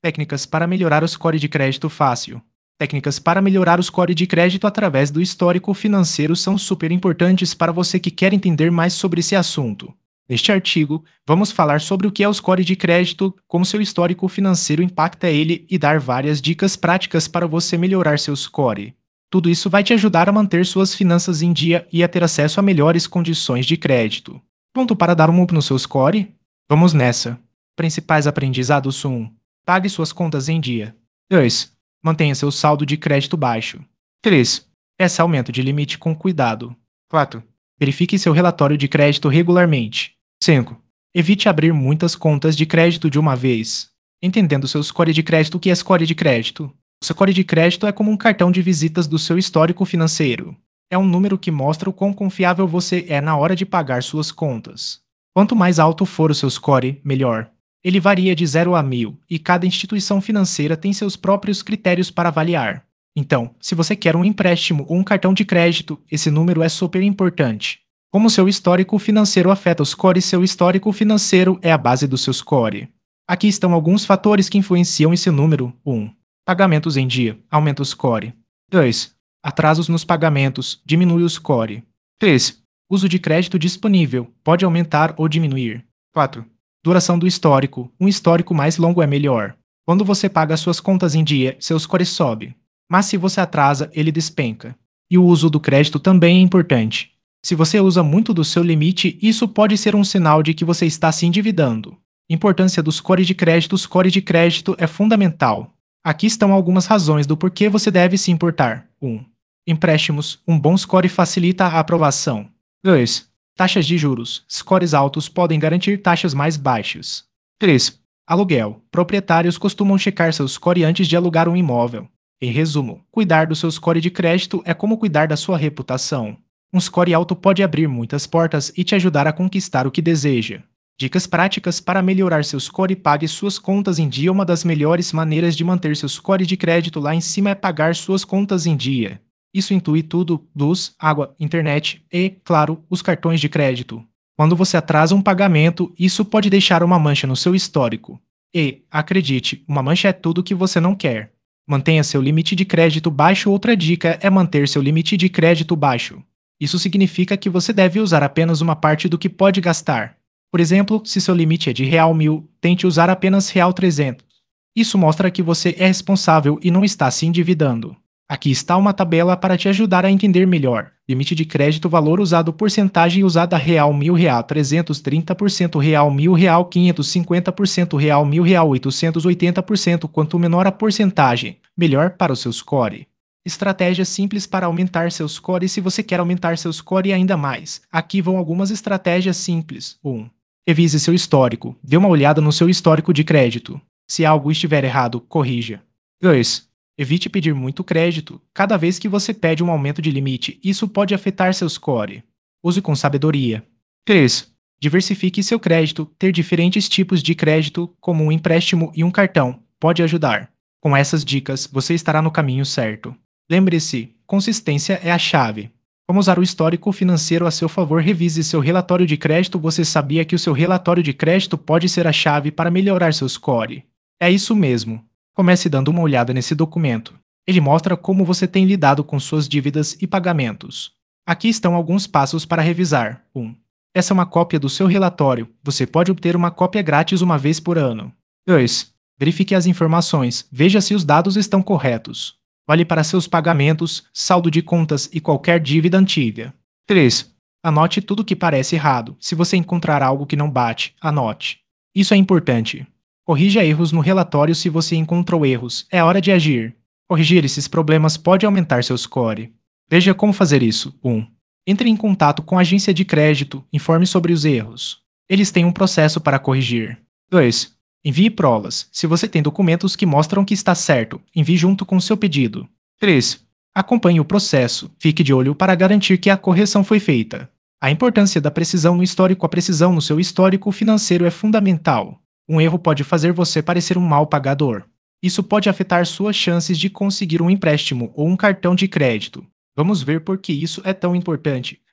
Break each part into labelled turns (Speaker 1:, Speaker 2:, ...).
Speaker 1: Técnicas para melhorar o score de crédito fácil. Técnicas para melhorar o score de crédito através do histórico financeiro são super importantes para você que quer entender mais sobre esse assunto. Neste artigo, vamos falar sobre o que é o score de crédito, como seu histórico financeiro impacta ele e dar várias dicas práticas para você melhorar seu score. Tudo isso vai te ajudar a manter suas finanças em dia e a ter acesso a melhores condições de crédito. Pronto para dar um up no seu score? Vamos nessa. Principais aprendizados 1. Pague suas contas em dia. 2. Mantenha seu saldo de crédito baixo. 3. Peça aumento de limite com cuidado. 4. Verifique seu relatório de crédito regularmente. 5. Evite abrir muitas contas de crédito de uma vez. Entendendo seu score de crédito, o que é score de crédito? O score de crédito é como um cartão de visitas do seu histórico financeiro. É um número que mostra o quão confiável você é na hora de pagar suas contas. Quanto mais alto for o seu score, melhor. Ele varia de 0 a 1000 e cada instituição financeira tem seus próprios critérios para avaliar. Então, se você quer um empréstimo ou um cartão de crédito, esse número é super importante. Como seu histórico financeiro afeta o score, seu histórico financeiro é a base do seu score. Aqui estão alguns fatores que influenciam esse número. 1. Pagamentos em dia, aumenta o score. 2. Atrasos nos pagamentos, diminui o score. 3. Uso de crédito disponível, pode aumentar ou diminuir. 4. Duração do histórico, um histórico mais longo é melhor. Quando você paga suas contas em dia, seu score sobe. Mas se você atrasa, ele despenca. E o uso do crédito também é importante. Se você usa muito do seu limite, isso pode ser um sinal de que você está se endividando. Importância do score de crédito. O score de crédito é fundamental. Aqui estão algumas razões do porquê você deve se importar. 1. Empréstimos. Um bom score facilita a aprovação. 2. Taxas de juros. Scores altos podem garantir taxas mais baixas. 3. Aluguel. Proprietários costumam checar seu score antes de alugar um imóvel. Em resumo, cuidar do seu score de crédito é como cuidar da sua reputação. Um score alto pode abrir muitas portas e te ajudar a conquistar o que deseja. Dicas práticas para melhorar seu score. Pague suas contas em dia. Uma das melhores maneiras de manter seu score de crédito lá em cima é pagar suas contas em dia. Isso inclui tudo: luz, água, internet e, claro, os cartões de crédito. Quando você atrasa um pagamento, isso pode deixar uma mancha no seu histórico. E, acredite, uma mancha é tudo que você não quer. Mantenha seu limite de crédito baixo. Outra dica é manter seu limite de crédito baixo. Isso significa que você deve usar apenas uma parte do que pode gastar. Por exemplo, se seu limite é de R$1.000, tente usar apenas R$300. Isso mostra que você é responsável e não está se endividando. Aqui está uma tabela para te ajudar a entender melhor. Limite de crédito, valor usado, porcentagem usada: R$1.000, R$300, 30%, R$1.000, R$550, R$1.000, R$800, 80%. Quanto menor a porcentagem, melhor para o seu score. Estratégias simples para aumentar seu score. Se você quer aumentar seu score ainda mais, aqui vão algumas estratégias simples. 1. Revise seu histórico. Dê uma olhada no seu histórico de crédito. Se algo estiver errado, corrija. 2. Evite pedir muito crédito. Cada vez que você pede um aumento de limite, isso pode afetar seu score. Use com sabedoria. 3. Diversifique seu crédito. Ter diferentes tipos de crédito, como um empréstimo e um cartão, pode ajudar. Com essas dicas, você estará no caminho certo. Lembre-se, consistência é a chave. Como usar o histórico financeiro a seu favor? Revise seu relatório de crédito. Você sabia que o seu relatório de crédito pode ser a chave para melhorar seu score? É isso mesmo. Comece dando uma olhada nesse documento. Ele mostra como você tem lidado com suas dívidas e pagamentos. Aqui estão alguns passos para revisar. 1. Essa é uma cópia do seu relatório. Você pode obter uma cópia grátis uma vez por ano. 2. Verifique as informações. Veja se os dados estão corretos. Olhe para seus pagamentos, saldo de contas e qualquer dívida antiga. 3. Anote tudo que parece errado. Se você encontrar algo que não bate, anote. Isso é importante. Corrija erros no relatório. Se você encontrou erros, é hora de agir. Corrigir esses problemas pode aumentar seu score. Veja como fazer isso. 1. Entre em contato com a agência de crédito. Informe sobre os erros. Eles têm um processo para corrigir. 2. Envie provas. Se você tem documentos que mostram que está certo, envie junto com seu pedido. 3. Acompanhe o processo. Fique de olho para garantir que a correção foi feita. A importância da precisão no histórico. A precisão no seu histórico financeiro é fundamental. Um erro pode fazer você parecer um mau pagador. Isso pode afetar suas chances de conseguir um empréstimo ou um cartão de crédito. Vamos ver por que isso é tão importante.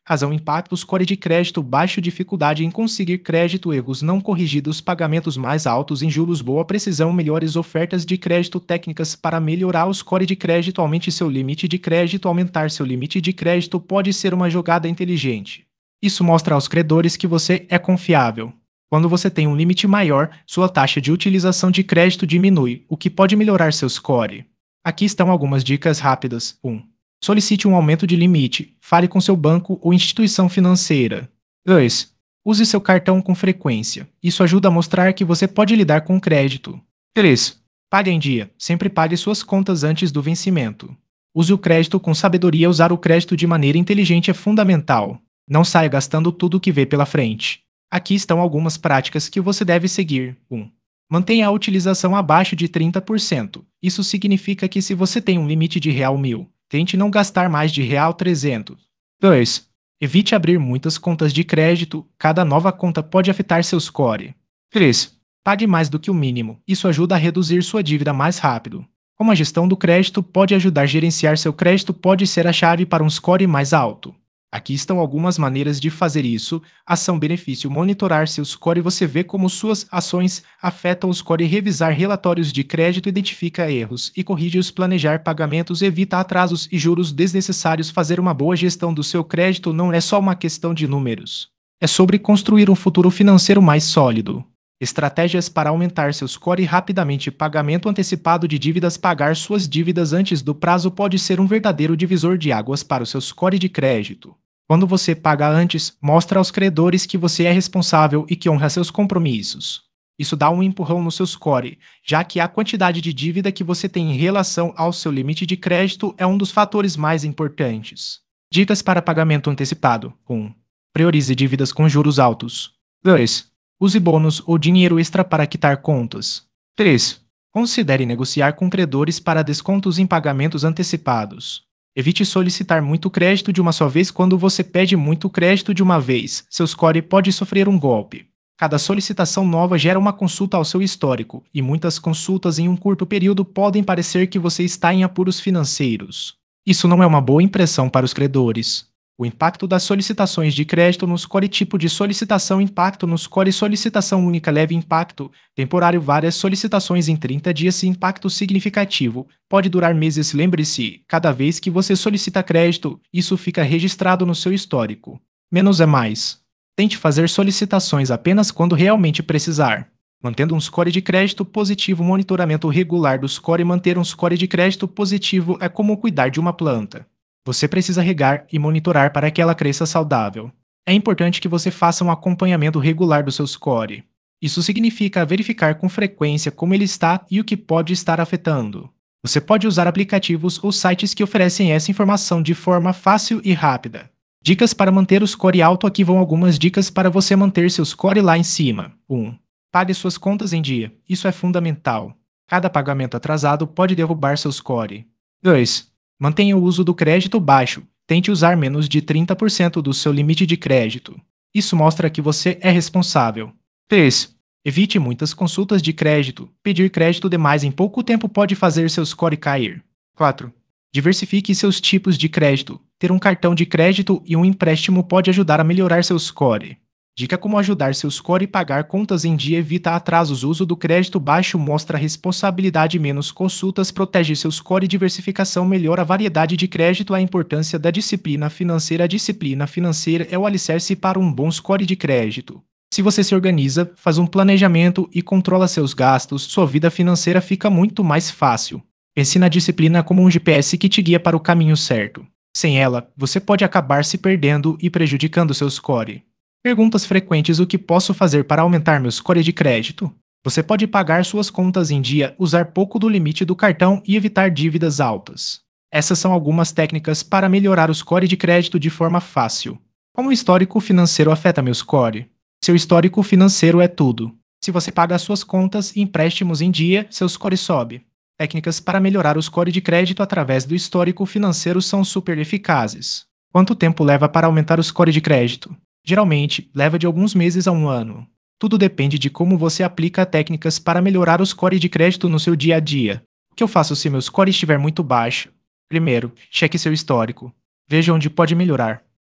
Speaker 1: Razão impacto score de crédito baixo dificuldade em conseguir crédito erros não corrigidos pagamentos mais altos em juros boa precisão melhores ofertas de crédito técnicas para melhorar o score de crédito aumente seu limite de crédito aumentar seu limite de crédito pode ser uma jogada inteligente. Isso mostra aos credores que você é confiável. Quando você tem um limite maior, sua taxa de utilização de crédito diminui, o que pode melhorar seu score. Aqui estão algumas dicas rápidas. 1. Solicite um aumento de limite. Fale com seu banco ou instituição financeira. 2. Use seu cartão com frequência. Isso ajuda a mostrar que você pode lidar com crédito. 3. Pague em dia. Sempre pague suas contas antes do vencimento. Use o crédito com sabedoria. Usar o crédito de maneira inteligente é fundamental. Não saia gastando tudo o que vê pela frente. Aqui estão algumas práticas que você deve seguir. 1. Mantenha a utilização abaixo de 30%. Isso significa que se você tem um limite de R$1.000, tente não gastar mais de R$300. 2. Evite abrir muitas contas de crédito, cada nova conta pode afetar seu score. 3. Pague mais do que o mínimo, isso ajuda a reduzir sua dívida mais rápido. Como a gestão do crédito pode ajudar a gerenciar seu crédito pode ser a chave para um score mais alto. Aqui estão algumas maneiras de fazer isso. Ação-benefício: monitorar seu score. Você vê como suas ações afetam o score. Revisar relatórios de crédito, identifica erros e corrige-os. Planejar pagamentos, evita atrasos e juros desnecessários. Fazer uma boa gestão do seu crédito não é só uma questão de números. É sobre construir um futuro financeiro mais sólido. Estratégias para aumentar seu score rapidamente. Pagamento antecipado de dívidas. Pagar suas dívidas antes do prazo pode ser um verdadeiro divisor de águas para o seu score de crédito. Quando você paga antes, mostra aos credores que você é responsável e que honra seus compromissos. Isso dá um empurrão no seu score, já que a quantidade de dívida que você tem em relação ao seu limite de crédito é um dos fatores mais importantes. Dicas para pagamento antecipado. 1. Priorize dívidas com juros altos. 2. Use bônus ou dinheiro extra para quitar contas. 3. Considere negociar com credores para descontos em pagamentos antecipados. Evite solicitar muito crédito de uma só vez. Quando você pede muito crédito de uma vez, seu score pode sofrer um golpe. Cada solicitação nova gera uma consulta ao seu histórico, e muitas consultas em um curto período podem parecer que você está em apuros financeiros. Isso não é uma boa impressão para os credores. O impacto das solicitações de crédito no score. Tipo de solicitação. Impacto no score. Solicitação única. Leve impacto temporário. Várias solicitações em 30 dias. Impacto significativo. Pode durar meses. Lembre-se, cada vez que você solicita crédito, isso fica registrado no seu histórico. Menos é mais. Tente fazer solicitações apenas quando realmente precisar. Mantendo um score de crédito positivo. Monitoramento regular do score. Manter um score de crédito positivo é como cuidar de uma planta. Você precisa regar e monitorar para que ela cresça saudável. É importante que você faça um acompanhamento regular do seu score. Isso significa verificar com frequência como ele está e o que pode estar afetando. Você pode usar aplicativos ou sites que oferecem essa informação de forma fácil e rápida. Dicas para manter o score alto. Aqui vão algumas dicas para você manter seu score lá em cima. 1. Pague suas contas em dia. Isso é fundamental. Cada pagamento atrasado pode derrubar seu score. 2. Mantenha o uso do crédito baixo. Tente usar menos de 30% do seu limite de crédito. Isso mostra que você é responsável. 3. Evite muitas consultas de crédito. Pedir crédito demais em pouco tempo pode fazer seu score cair. 4. Diversifique seus tipos de crédito. Ter um cartão de crédito e um empréstimo pode ajudar a melhorar seu score. Dica como ajudar seu score e pagar contas em dia. Evita atrasos. Uso do crédito baixo mostra responsabilidade. Menos consultas protege seu score. Diversificação melhora a variedade de crédito. A importância da disciplina financeira. A disciplina financeira é o alicerce para um bom score de crédito. Se você se organiza, faz um planejamento e controla seus gastos, sua vida financeira fica muito mais fácil. Pense na disciplina como um GPS que te guia para o caminho certo. Sem ela, você pode acabar se perdendo e prejudicando seu score. Perguntas frequentes: o que posso fazer para aumentar meu score de crédito? Você pode pagar suas contas em dia, usar pouco do limite do cartão e evitar dívidas altas. Essas são algumas técnicas para melhorar o score de crédito de forma fácil. Como o histórico financeiro afeta meu score? Seu histórico financeiro é tudo. Se você paga suas contas e empréstimos em dia, seu score sobe. Técnicas para melhorar o score de crédito através do histórico financeiro são super eficazes. Quanto tempo leva para aumentar o score de crédito? Geralmente, leva de alguns meses a um ano. Tudo depende de como você aplica técnicas para melhorar o score de crédito no seu dia a dia. O que eu faço se meu score estiver muito baixo? Primeiro, cheque seu histórico. Veja onde pode melhorar.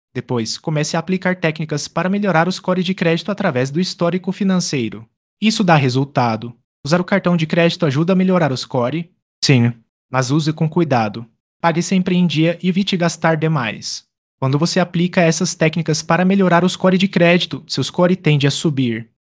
Speaker 1: Depois, comece a aplicar técnicas para melhorar o score de crédito através do histórico financeiro. Isso dá resultado. Usar o cartão de crédito ajuda a melhorar o score? Sim, mas use com cuidado. Pague sempre em dia e evite gastar demais. Quando você aplica essas técnicas para melhorar o score de crédito, seu score tende a subir.